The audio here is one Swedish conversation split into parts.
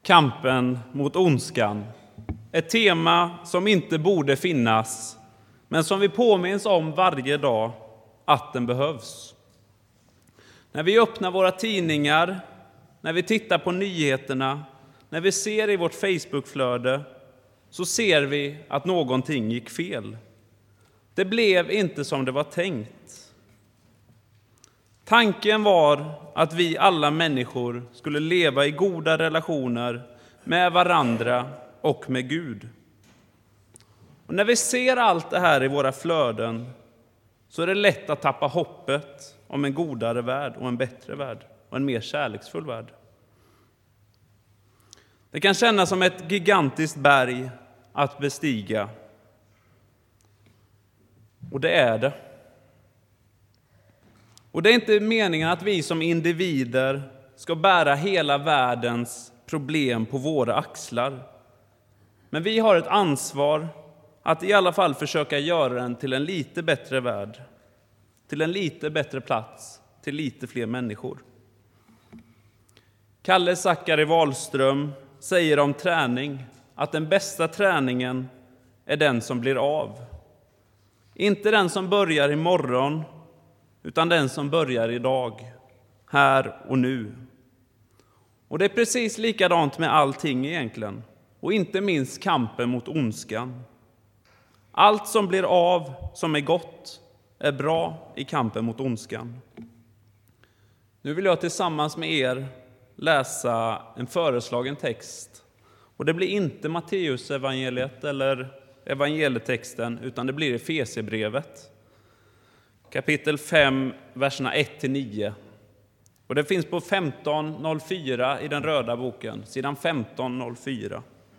Kampen mot ondskan. Ett tema som inte borde finnas, men som vi påminns om varje dag att den behövs. När vi öppnar våra tidningar, när vi tittar på nyheterna, när vi ser i vårt Facebookflöde, så ser vi att någonting gick fel. Det blev inte som det var tänkt. Tanken var att vi alla människor skulle leva i goda relationer med varandra och med Gud. Och när vi ser allt det här i våra flöden så är det lätt att tappa hoppet om en godare värld och en bättre värld och en mer kärleksfull värld. Det kan kännas som ett gigantiskt berg att bestiga. Och det är det. Och det är inte meningen att vi som individer ska bära hela världens problem på våra axlar. Men vi har ett ansvar att i alla fall försöka göra den till en lite bättre värld, till en lite bättre plats, till lite fler människor. Kalle Zackari Wahlström säger om träning att den bästa träningen är den som blir av. Inte den som börjar imorgon, utan den som börjar idag, här och nu. Och det är precis likadant med allting egentligen, och inte minst kampen mot ondskan. Allt som blir av, som är gott, är bra i kampen mot ondskan. Nu vill jag tillsammans med er läsa en föreslagen text. Och det blir inte Matteus evangeliet eller evangelietexten, utan det blir Efesierbrevet. Kapitel 5, verserna 1-9. Och det finns på 1504 i den röda boken, sidan 1504.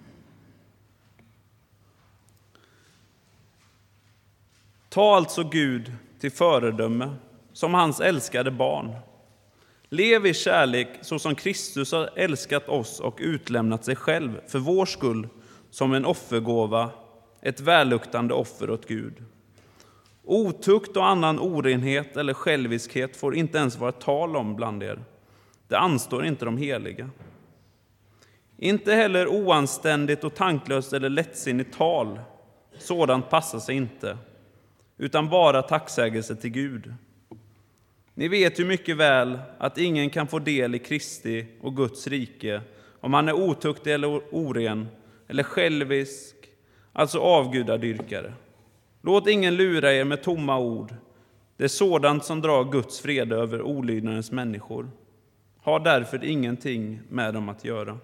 Ta alltså Gud till föredöme som hans älskade barn. Lev i kärlek så som Kristus har älskat oss och utlämnat sig själv för vår skull som en offergåva, ett välluktande offer åt Gud. Otukt och annan orenhet eller själviskhet får inte ens vara tal om bland er. Det anstår inte de heliga. Inte heller oanständigt och tanklöst eller lättsinnigt tal. Sådant passar sig inte, utan bara tacksägelse till Gud. Ni vet ju mycket väl att ingen kan få del i Kristi och Guds rike om han är otuktig eller oren eller självisk, alltså avgudadyrkare. Låt ingen lura er med tomma ord. Det är sådant som drar Guds fred över olydnadens människor. Ha därför ingenting med dem att göra.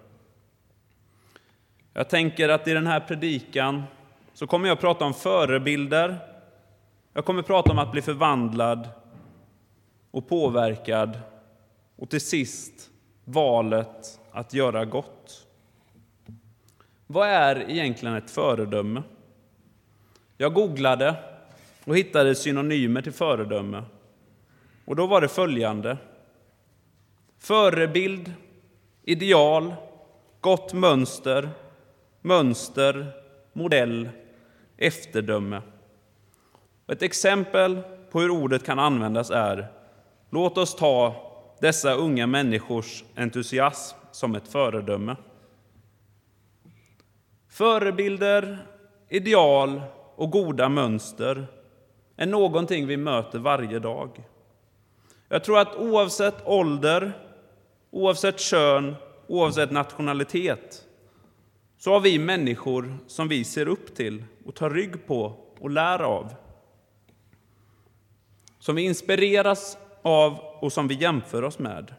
Jag tänker att i den här predikan så kommer jag prata om förebilder. Jag kommer prata om att bli förvandlad och påverkad. Och till sist valet att göra gott. Vad är egentligen ett föredöme? Jag googlade och hittade synonymer till föredöme. Och då var det följande: förebild, ideal, gott mönster, modell, efterdöme. Ett exempel på hur ordet kan användas är: låt oss ta dessa unga människors entusiasm som ett föredöme. Förebilder, ideal och goda mönster är någonting vi möter varje dag. Jag tror att oavsett ålder, oavsett kön, oavsett nationalitet, så har vi människor som vi ser upp till och tar rygg på och lär av. Som vi inspireras av och som vi jämför oss med.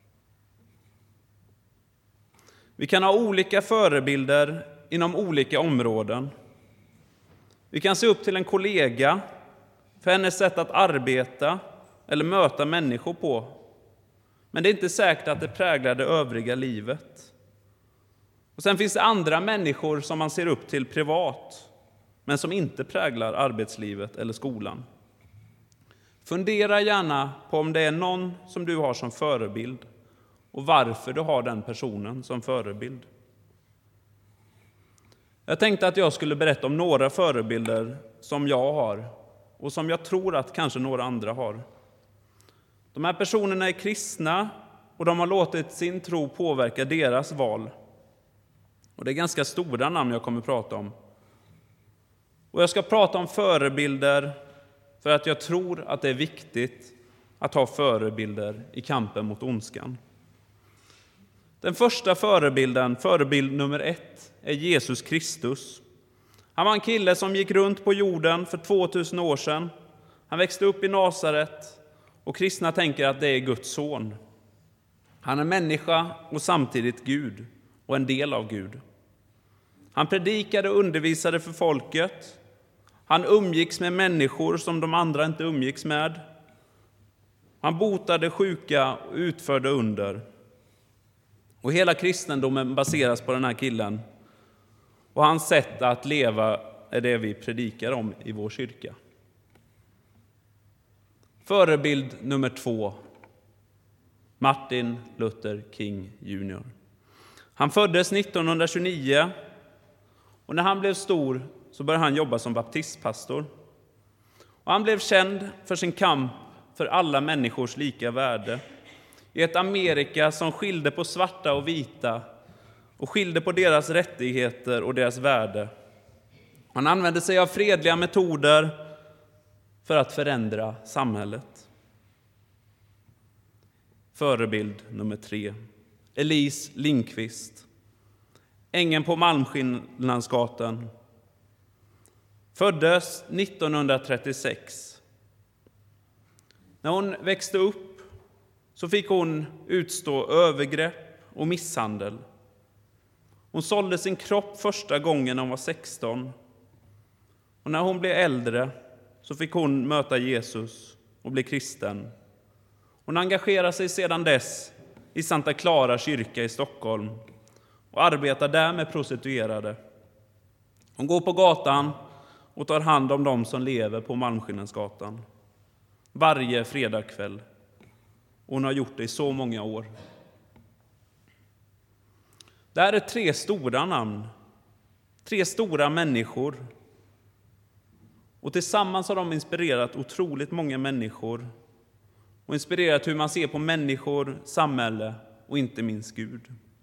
Vi kan ha olika förebilder inom olika områden. Vi kan se upp till en kollega för hennes sätt att arbeta eller möta människor på. Men det är inte säkert att det präglar det övriga livet. Och sen finns det andra människor som man ser upp till privat, men som inte präglar arbetslivet eller skolan. Fundera gärna på om det är någon som du har som förebild och varför du har den personen som förebild. Jag tänkte att jag skulle berätta om några förebilder som jag har och som jag tror att kanske några andra har. De här personerna är kristna och de har låtit sin tro påverka deras val. Och det är ganska stora namn jag kommer att prata om. Och jag ska prata om förebilder för att jag tror att det är viktigt att ha förebilder i kampen mot ondskan. Den första förebilden, förebild nummer 1, är Jesus Kristus. Han var en kille som gick runt på jorden för 2000 år sedan. Han växte upp i Nasaret och kristna tänker att det är Guds son. Han är människa och samtidigt Gud och en del av Gud. Han predikade och undervisade för folket. Han umgicks med människor som de andra inte umgicks med. Han botade sjuka och utförde under. Och hela kristendomen baseras på den här killen. Och hans sätt att leva är det vi predikar om i vår kyrka. Förebild nummer 2. Martin Luther King Jr. Han föddes 1929 och när han blev stor så började han jobba som baptistpastor. Och han blev känd för sin kamp för alla människors lika värde. I ett Amerika som skilde på svarta och vita och skilde på deras rättigheter och deras värde. Han använde sig av fredliga metoder för att förändra samhället. Förebild nummer 3. Elise Lindqvist. Ängeln på Malmskillnadsgatan. Föddes 1936. När hon växte upp så fick hon utstå övergrepp och misshandel. Hon sålde sin kropp första gången när hon var 16. Och när hon blev äldre så fick hon möta Jesus och bli kristen. Hon engagerar sig sedan dess i Santa Clara kyrka i Stockholm och arbetar där med prostituerade. Hon går på gatan och tar hand om dem som lever på Malmskillnadsgatan varje fredagkväll. Hon har gjort det i så många år. Det här är 3 stora namn, 3 stora människor. Och tillsammans har de inspirerat otroligt många människor och inspirerat hur man ser på människor, samhälle och inte minst Gud.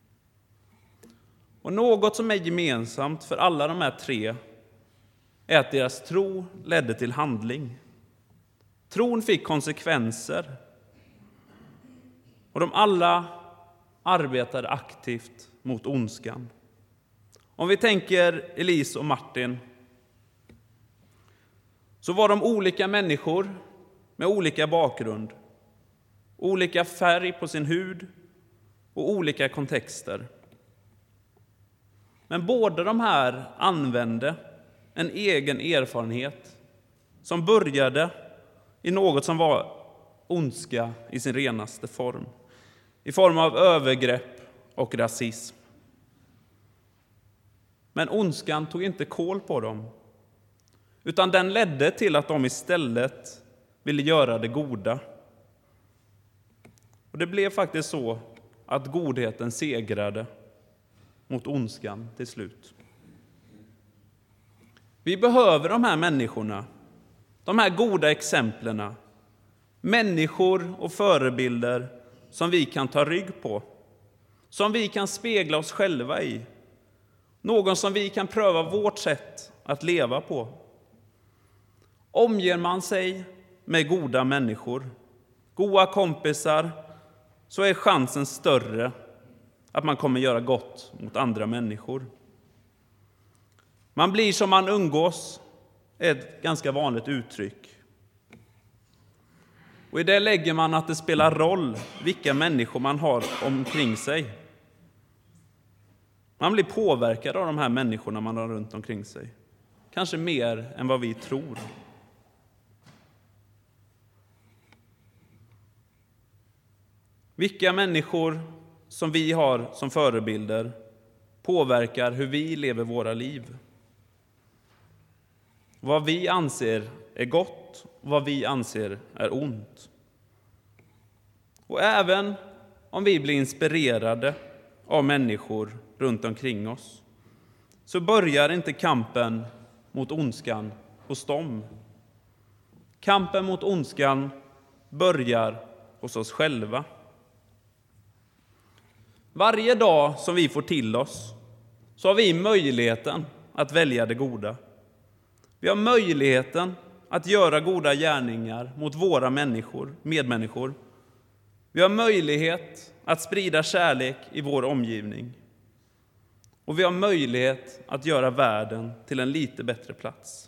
Och något som är gemensamt för alla de här 3 är att deras tro ledde till handling. Tron fick konsekvenser. Och de alla arbetade aktivt mot ondskan. Om vi tänker Elise och Martin så var de olika människor med olika bakgrund, olika färg på sin hud och olika kontexter. Men båda de här använde en egen erfarenhet som började i något som var ondska i sin renaste form. I form av övergrepp och rasism. Men ondskan tog inte kål på dem. Utan den ledde till att de istället ville göra det goda. Och det blev faktiskt så att godheten segrade mot ondskan till slut. Vi behöver de här människorna, de här goda exemplen, människor och förebilder som vi kan ta rygg på, som vi kan spegla oss själva i, någon som vi kan pröva vårt sätt att leva på. Omger man sig med goda människor, goda kompisar, så är chansen större att man kommer göra gott mot andra människor. Man blir som man umgås är ett ganska vanligt uttryck. Och i det lägger man att det spelar roll vilka människor man har omkring sig. Man blir påverkad av de här människorna man har runt omkring sig. Kanske mer än vad vi tror. Vilka människor som vi har som förebilder påverkar hur vi lever våra liv. Vad vi anser är gott och vad vi anser är ont. Och även om vi blir inspirerade av människor runt omkring oss så börjar inte kampen mot ondskan hos dem. Kampen mot ondskan börjar hos oss själva. Varje dag som vi får till oss så har vi möjligheten att välja det goda. Vi har möjligheten att göra goda gärningar mot våra medmänniskor. Vi har möjlighet att sprida kärlek i vår omgivning. Och vi har möjlighet att göra världen till en lite bättre plats.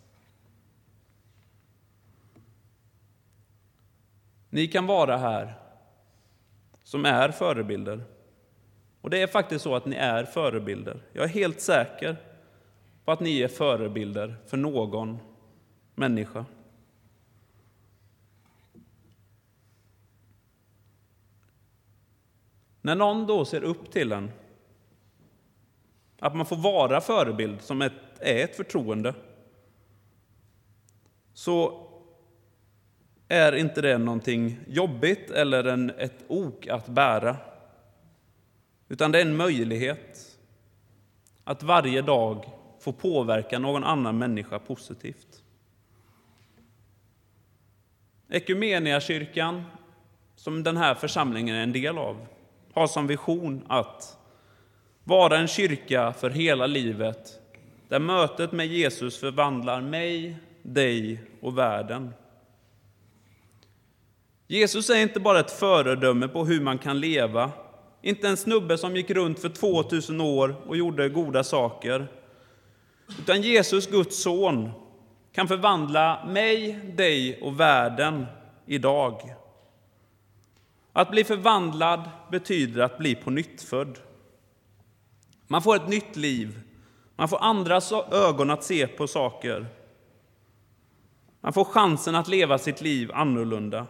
Ni kan vara här som är förebilder. Och det är faktiskt så att ni är förebilder. Jag är helt säker på att ni är förebilder för någon människa. När någon då ser upp till en, att man får vara förebild som är ett förtroende, så är inte det någonting jobbigt eller ett ok att bära. Utan det är en möjlighet att varje dag få påverka någon annan människa positivt. Ekumeniakyrkan, som den här församlingen är en del av, har som vision att vara en kyrka för hela livet, där mötet med Jesus förvandlar mig, dig och världen. Jesus är inte bara ett föredöme på hur man kan leva, inte en snubbe som gick runt för 2000 år och gjorde goda saker, utan Jesus, Guds son, kan förvandla mig, dig och världen idag. Att bli förvandlad betyder att bli på nytt född. Man får ett nytt liv. Man får andras ögon att se på saker. Man får chansen att leva sitt liv annorlunda.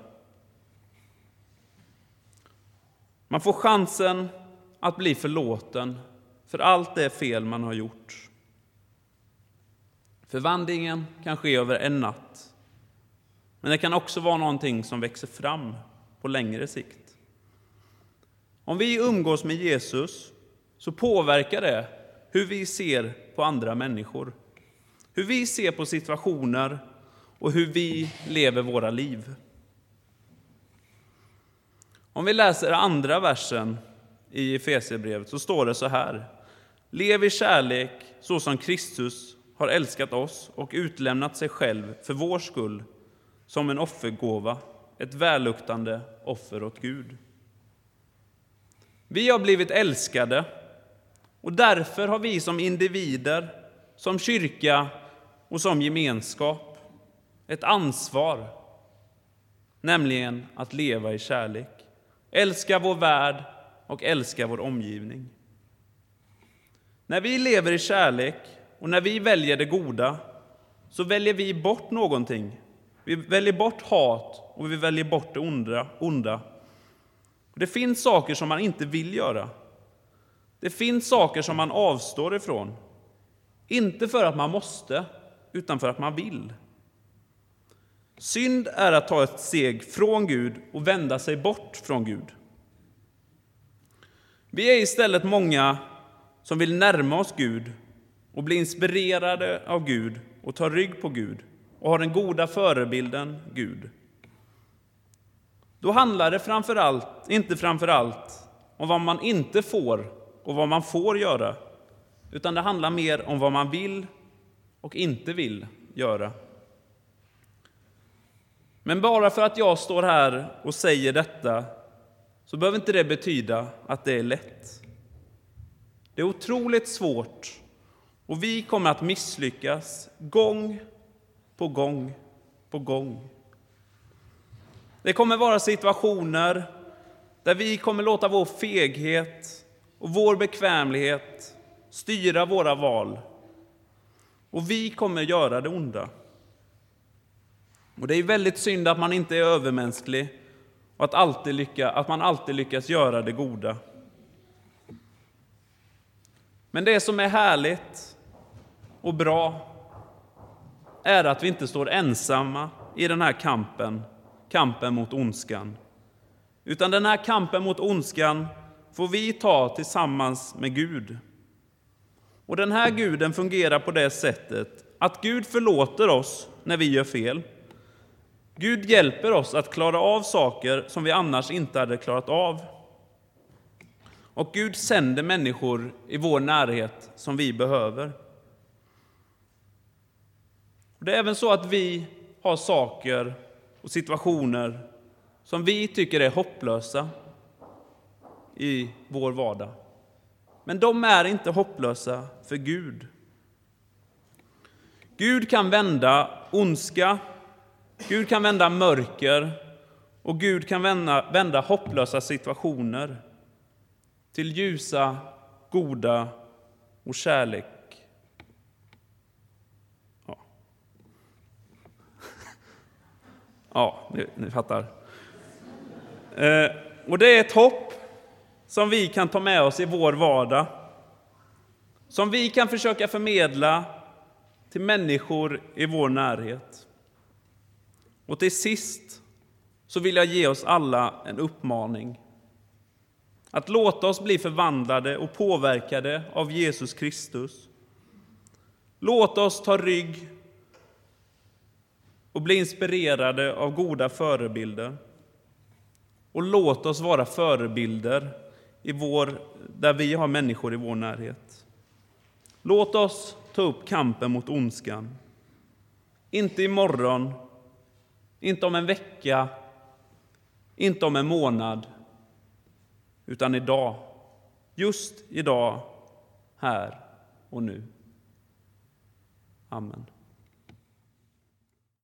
Man får chansen att bli förlåten för allt det fel man har gjort. Förvandlingen kan ske över en natt. Men det kan också vara någonting som växer fram på längre sikt. Om vi umgås med Jesus så påverkar det hur vi ser på andra människor. Hur vi ser på situationer och hur vi lever våra liv. Om vi läser andra versen i Efesierbrevet så står det så här: lev i kärlek så som Kristus har älskat oss och utlämnat sig själv för vår skull som en offergåva, ett välluktande offer åt Gud. Vi har blivit älskade och därför har vi som individer, som kyrka och som gemenskap ett ansvar, nämligen att leva i kärlek. Älska vår värld och älska vår omgivning. När vi lever i kärlek och när vi väljer det goda så väljer vi bort någonting. Vi väljer bort hat och vi väljer bort det onda. Det finns saker som man inte vill göra. Det finns saker som man avstår ifrån. Inte för att man måste, utan för att man vill. Synd är att ta ett steg från Gud och vända sig bort från Gud. Vi är istället många som vill närma oss Gud och bli inspirerade av Gud och ta rygg på Gud och ha den goda förebilden Gud. Då handlar det inte framför allt om vad man inte får och vad man får göra, utan det handlar mer om vad man vill och inte vill göra. Men bara för att jag står här och säger detta så behöver inte det betyda att det är lätt. Det är otroligt svårt och vi kommer att misslyckas gång på gång på gång. Det kommer vara situationer där vi kommer låta vår feghet och vår bekvämlighet styra våra val. Och vi kommer göra det onda. Och det är väldigt synd att man inte är övermänsklig och att man alltid lyckas göra det goda. Men det som är härligt och bra är att vi inte står ensamma i den här kampen mot ondskan. Utan den här kampen mot ondskan får vi ta tillsammans med Gud. Och den här Guden fungerar på det sättet att Gud förlåter oss när vi gör fel. Gud hjälper oss att klara av saker som vi annars inte hade klarat av. Och Gud sänder människor i vår närhet som vi behöver. Och det är även så att vi har saker och situationer som vi tycker är hopplösa i vår vardag. Men de är inte hopplösa för Gud. Gud kan vända ondska, Gud kan vända mörker och Gud kan vända hopplösa situationer till ljusa, goda och kärlek. Ja, ni fattar. Och det är ett hopp som vi kan ta med oss i vår vardag. Som vi kan försöka förmedla till människor i vår närhet. Och till sist så vill jag ge oss alla en uppmaning. Att låta oss bli förvandlade och påverkade av Jesus Kristus. Låt oss ta rygg och bli inspirerade av goda förebilder. Och låt oss vara förebilder där vi har människor i vår närhet. Låt oss ta upp kampen mot ondskan. Inte imorgon, inte om en vecka, inte om en månad, utan idag. Just idag, här och nu. Amen.